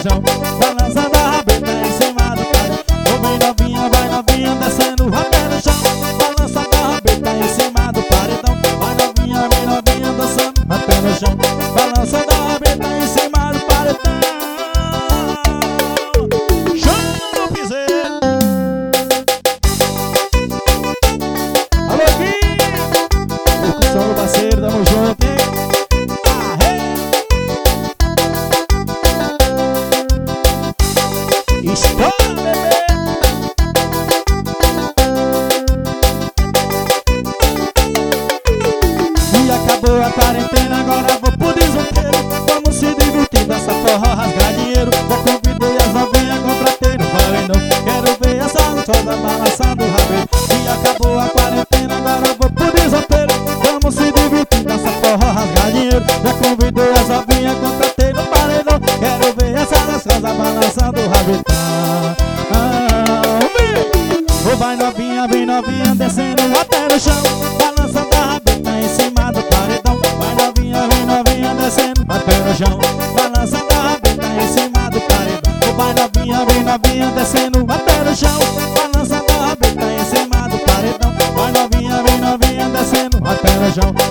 chão, balançando a rabeta em cima do paredão. Ô, vem novinha, vai novinha, descendo até no chão, balançando a rabeta em cima do paredão. Vai novinha, vem novinha, dançando até no chão, balançando a rabeta em cima do paredão. Chama o piseiro. Alô, Gui! Percussão, meu parceiro, tamo junto, hein? Estoura, bebê! E acabou a quarentena, agora vou pro desoteiro. Vamos se divertir, dessa forró, rasgar dinheiro. Já convidei as novinhas, contratei no paredão. Quero ver essa gostosa balançando o rabelo. E acabou a quarentena, agora vou pro desoteiro. Vamos se divertir, dessa forró, rasgar dinheiro. Já convidei as novinhas, contratei no paredão. Quero ver essa gostosa balançando o rabelo. Ô, vai novinha, vem novinha, descendo até no chão, balançando a rabeta em cima do paredão. Vai novinha, vem novinha, descendo até no chão, balançando a rabeta em cima do paredão. Ô, vai novinha, vem novinha, descendo até no chão, balançando a rabeta em cima do paredão. Vai novinha, vem novinha, descendo até no chão,